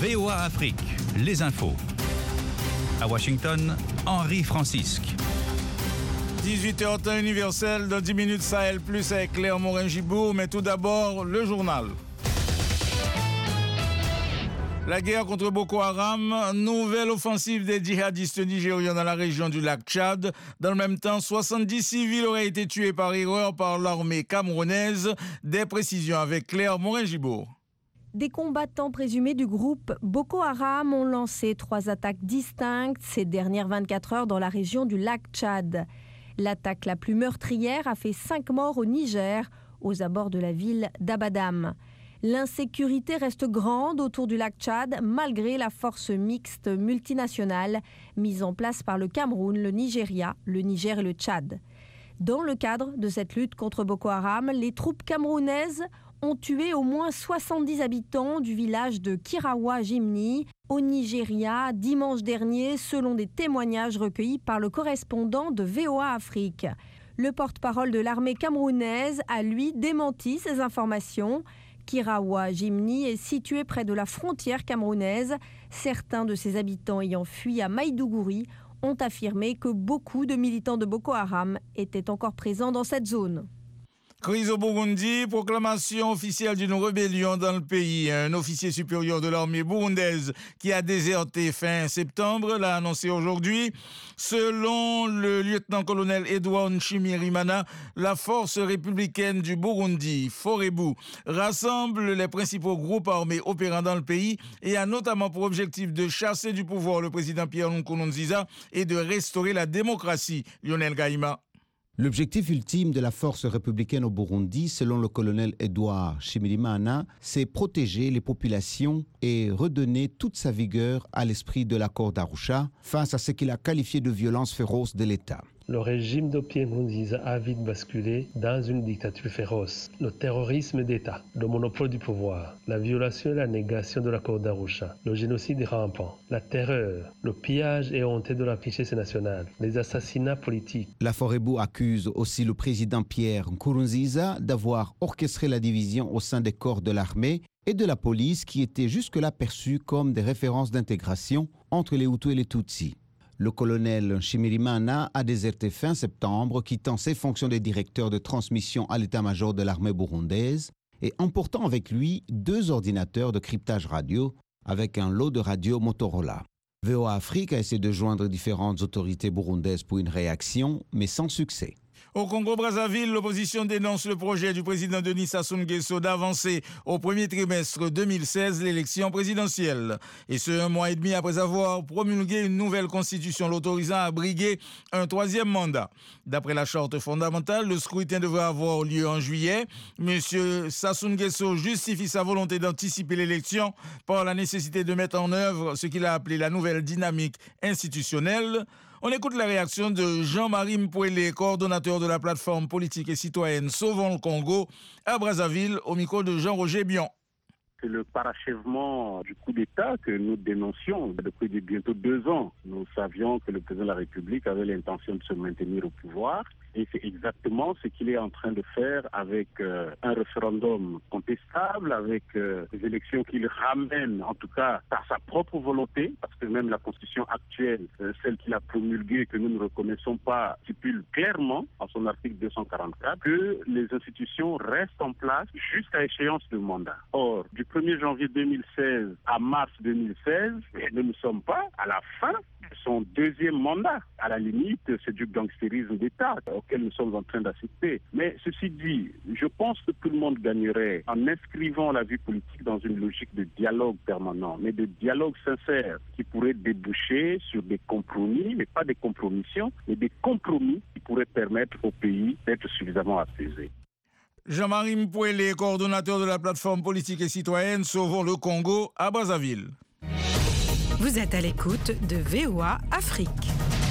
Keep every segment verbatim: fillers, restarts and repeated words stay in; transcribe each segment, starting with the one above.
V O A Afrique, les infos. À Washington, Henri Francisque. dix-huit heures temps universel, dans dix minutes Sahel Plus avec Claire Morin-Gibourg, mais tout d'abord, le journal. La guerre contre Boko Haram, nouvelle offensive des djihadistes nigérians dans la région du lac Tchad. Dans le même temps, soixante-dix civils auraient été tués par erreur par l'armée camerounaise. Des précisions avec Claire Morin-Gibourg. Des combattants présumés du groupe Boko Haram ont lancé trois attaques distinctes ces dernières vingt-quatre heures dans la région du lac Tchad. L'attaque la plus meurtrière a fait cinq morts au Niger, aux abords de la ville d'Abadam. L'insécurité reste grande autour du lac Tchad malgré la force mixte multinationale mise en place par le Cameroun, le Nigeria, le Niger et le Tchad. Dans le cadre de cette lutte contre Boko Haram, les troupes camerounaises ont tué au moins soixante-dix habitants du village de Kirawa Jimni, au Nigeria, dimanche dernier, selon des témoignages recueillis par le correspondant de V O A Afrique. Le porte-parole de l'armée camerounaise a, lui, démenti ces informations. Kirawa Jimni est situé près de la frontière camerounaise. Certains de ses habitants ayant fui à Maïdougouri ont affirmé que beaucoup de militants de Boko Haram étaient encore présents dans cette zone. Crise au Burundi, proclamation officielle d'une rébellion dans le pays. Un officier supérieur de l'armée burundaise qui a déserté fin septembre l'a annoncé aujourd'hui. Selon le lieutenant-colonel Edouard Nshimirimana, la force républicaine du Burundi, Forebu, rassemble les principaux groupes armés opérant dans le pays et a notamment pour objectif de chasser du pouvoir le président Pierre Nkurunziza et de restaurer la démocratie. Lionel Gaïma. L'objectif ultime de la force républicaine au Burundi, selon le colonel Edouard Nshimirimana, c'est protéger les populations et redonner toute sa vigueur à l'esprit de l'accord d'Arusha face à ce qu'il a qualifié de violence féroce de l'État. Le régime de Pierre Nkurunziza a vite basculé dans une dictature féroce. Le terrorisme d'État, le monopole du pouvoir, la violation et la négation de l'accord d'Arusha, le génocide rampant, la terreur, le pillage éhonté de la richesse nationale, les assassinats politiques. La Forebu accuse aussi le président Pierre Nkurunziza d'avoir orchestré la division au sein des corps de l'armée et de la police qui étaient jusque-là perçus comme des références d'intégration entre les Hutus et les Tutsis. Le colonel Nshimirimana a déserté fin septembre, quittant ses fonctions de directeur de transmission à l'état-major de l'armée burundaise et emportant avec lui deux ordinateurs de cryptage radio avec un lot de radios Motorola. V O A Afrique a essayé de joindre différentes autorités burundaises pour une réaction, mais sans succès. Au Congo-Brazzaville, l'opposition dénonce le projet du président Denis Sassou Nguesso d'avancer au premier trimestre deux mille seize l'élection présidentielle. Et ce, un mois et demi après avoir promulgué une nouvelle constitution l'autorisant à briguer un troisième mandat. D'après la charte fondamentale, le scrutin devrait avoir lieu en juillet. Monsieur Sassou Nguesso justifie sa volonté d'anticiper l'élection par la nécessité de mettre en œuvre ce qu'il a appelé la nouvelle dynamique institutionnelle. On écoute la réaction de Jean-Marie Mpouélé, coordonnateur de la plateforme politique et citoyenne Sauvons le Congo, à Brazzaville, au micro de Jean-Roger Bion. C'est le parachèvement du coup d'État que nous dénoncions depuis bientôt deux ans. Nous savions que le président de la République avait l'intention de se maintenir au pouvoir. Et c'est exactement ce qu'il est en train de faire avec euh, un référendum contestable, avec euh, des élections qu'il ramène, en tout cas, par sa propre volonté, parce que même la constitution actuelle, euh, celle qu'il a promulguée, que nous ne reconnaissons pas, stipule clairement, en son article deux cent quarante-quatre, que les institutions restent en place jusqu'à échéance de mandat. Or, du premier janvier deux mille seize à mars deux mille seize, nous ne sommes pas à la fin de son deuxième mandat. À la limite, c'est du gangstérisme d'État auquel nous sommes en train d'assister. Mais ceci dit, je pense que tout le monde gagnerait en inscrivant la vie politique dans une logique de dialogue permanent, mais de dialogue sincère qui pourrait déboucher sur des compromis, mais pas des compromissions, mais des compromis qui pourraient permettre au pays d'être suffisamment apaisé. Jean-Marie Mpouélé, coordonnateur de la plateforme politique et citoyenne Sauvons le Congo à Brazzaville. Vous êtes à l'écoute de V O A Afrique.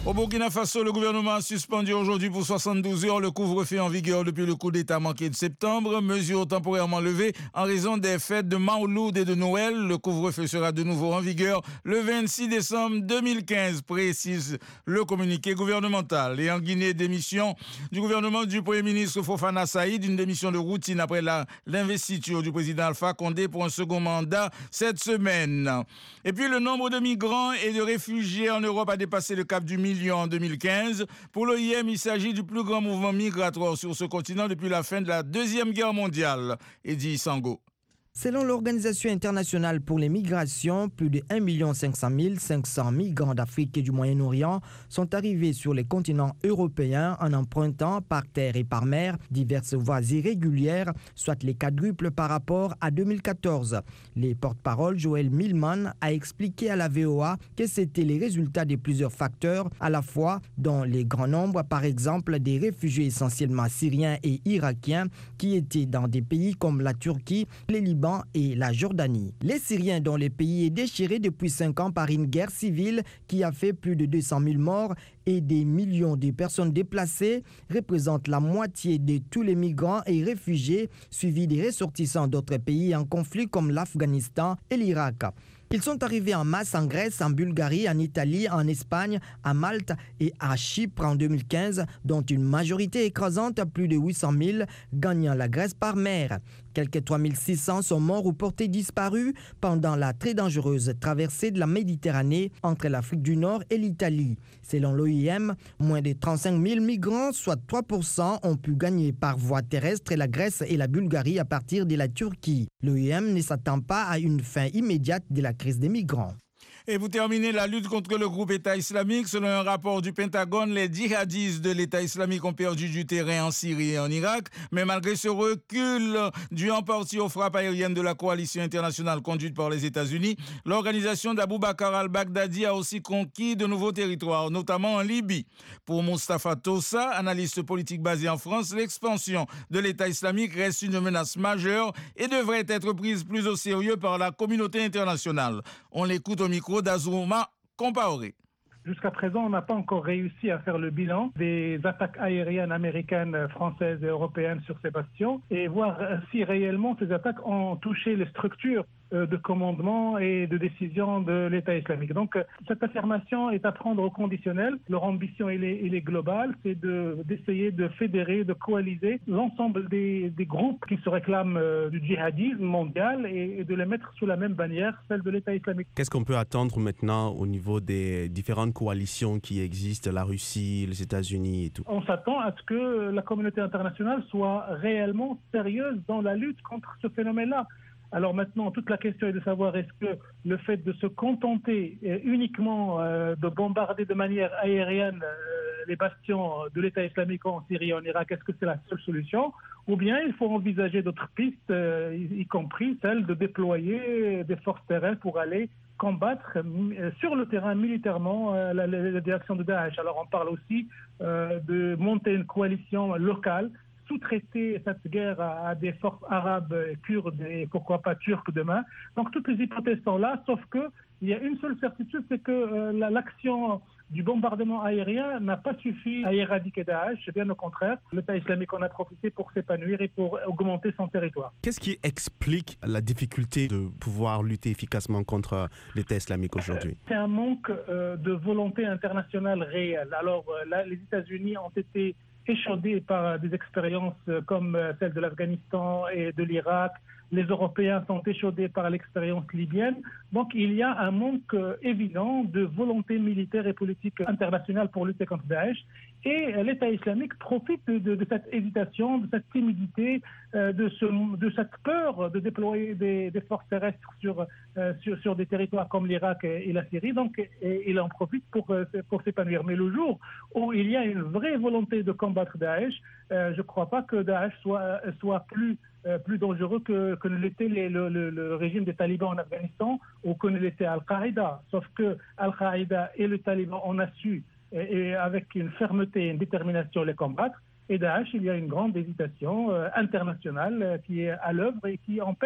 Au Burkina Faso, le gouvernement a suspendu aujourd'hui pour soixante-douze heures le couvre-feu en vigueur depuis le coup d'État manqué de septembre, mesure temporairement levée en raison des fêtes de Mawloud et de Noël. Le couvre-feu sera de nouveau en vigueur le vingt-six décembre deux mille quinze, précise le communiqué gouvernemental. Et en Guinée, démission du gouvernement du Premier ministre Fofana Saïd, une démission de routine après la, l'investiture du président Alpha Condé pour un second mandat cette semaine. Et puis le nombre de migrants et de réfugiés en Europe a dépassé le cap du million en deux mille quinze. Pour l'O I M, il s'agit du plus grand mouvement migratoire sur ce continent depuis la fin de la Deuxième Guerre mondiale. Eddy Sango. Selon l'Organisation internationale pour les migrations, plus de un million cinq cent mille cinq cents migrants d'Afrique et du Moyen-Orient sont arrivés sur les continents européens en empruntant par terre et par mer diverses voies irrégulières, soit les quadruples par rapport à deux mille quatorze. Les porte-parole Joël Millman a expliqué à la V O A que c'était les résultats de plusieurs facteurs, à la fois dans les grands nombres, par exemple des réfugiés essentiellement syriens et irakiens qui étaient dans des pays comme la Turquie, les Liban et la Jordanie. Les Syriens, dont le pays est déchiré depuis cinq ans par une guerre civile qui a fait plus de deux cent mille morts et des millions de personnes déplacées, représentent la moitié de tous les migrants et réfugiés, suivis des ressortissants d'autres pays en conflit comme l'Afghanistan et l'Irak. Ils sont arrivés en masse en Grèce, en Bulgarie, en Italie, en Espagne, à Malte et à Chypre en deux mille quinze, dont une majorité écrasante, plus de huit cent mille, gagnant la Grèce par mer. Quelques trois mille six cents sont morts ou portés disparus pendant la très dangereuse traversée de la Méditerranée entre l'Afrique du Nord et l'Italie. Selon l'O I M, moins de trente-cinq mille migrants, soit trois pour cent, ont pu gagner par voie terrestre la Grèce et la Bulgarie à partir de la Turquie. L'O I M ne s'attend pas à une fin immédiate de la crise des migrants. Et vous terminez la lutte contre le groupe État islamique. Selon un rapport du Pentagone, les djihadistes de l'État islamique ont perdu du terrain en Syrie et en Irak. Mais malgré ce recul, dû en partie aux frappes aériennes de la coalition internationale conduite par les États-Unis, l'organisation d'Abou Bakr al-Baghdadi a aussi conquis de nouveaux territoires, notamment en Libye. Pour Moustapha Tossa, analyste politique basé en France, l'expansion de l'État islamique reste une menace majeure et devrait être prise plus au sérieux par la communauté internationale. On l'écoute au micro d'Azuma Compaoré. Jusqu'à présent, on n'a pas encore réussi à faire le bilan des attaques aériennes américaines, françaises et européennes sur ces bastions et voir si réellement ces attaques ont touché les structures de commandement et de décision de l'État islamique. Donc, cette affirmation est à prendre au conditionnel. Leur ambition, elle est, elle est globale, c'est de, d'essayer de fédérer, de coaliser l'ensemble des, des groupes qui se réclament du djihadisme mondial et, et de les mettre sous la même bannière, celle de l'État islamique. Qu'est-ce qu'on peut attendre maintenant au niveau des différentes coalitions qui existent, la Russie, les États-Unis et tout? On s'attend à ce que la communauté internationale soit réellement sérieuse dans la lutte contre ce phénomène-là. Alors maintenant, toute la question est de savoir est-ce que le fait de se contenter uniquement de bombarder de manière aérienne les bastions de l'État islamique en Syrie et en Irak, est-ce que c'est la seule solution? Ou bien il faut envisager d'autres pistes, y compris celle de déployer des forces terrestres pour aller combattre sur le terrain militairement la, la, la direction de Daesh. Alors on parle aussi euh, de monter une coalition locale, sous-traiter cette guerre à, à des forces arabes, kurdes et pourquoi pas turques demain. Donc toutes les hypothèses sont là, sauf que il y a une seule certitude, c'est que euh, la, l'action du bombardement aérien n'a pas suffi à éradiquer Daesh, bien au contraire. L'État islamique en a profité pour s'épanouir et pour augmenter son territoire. Qu'est-ce qui explique la difficulté de pouvoir lutter efficacement contre l'État islamique aujourd'hui? C'est un manque euh, de volonté internationale réelle. Alors euh, là, les États-Unis ont été échaudés par des expériences comme celle de l'Afghanistan et de l'Irak. Les Européens sont échaudés par l'expérience libyenne. Donc il y a un manque évident de volonté militaire et politique internationale pour lutter contre Daesh. Et l'État islamique profite de, de, de cette hésitation, de cette timidité, euh, de, ce, de cette peur de déployer des, des forces terrestres sur, euh, sur, sur des territoires comme l'Irak et, et la Syrie. Donc et, il en profite pour, pour s'épanouir. Mais le jour où il y a une vraie volonté de combattre Daesh, euh, je ne crois pas que Daesh soit, soit plus, euh, plus dangereux que, que ne l'était les, le, le, le régime des talibans en Afghanistan ou que ne l'était Al-Qaïda. Sauf que Al-Qaïda et le Taliban on a su et avec une fermeté et une détermination les combattre. Et Daesh, il y a une grande hésitation euh, internationale euh, qui est à l'œuvre et qui empêche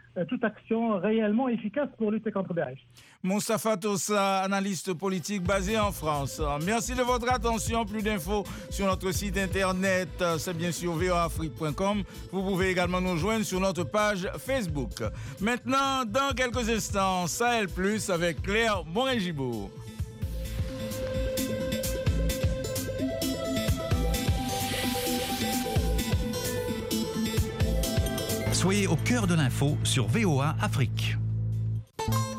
toute action réellement efficace pour lutter contre Daesh. Moustapha Tossa, analyste politique basé en France. Merci de votre attention. Plus d'infos sur notre site internet, c'est bien sûr v o a afrique point com. Vous pouvez également nous joindre sur notre page Facebook. Maintenant, dans quelques instants, Sahel Plus avec Claire Bonrégibourg. Soyez au cœur de l'info sur V O A Afrique.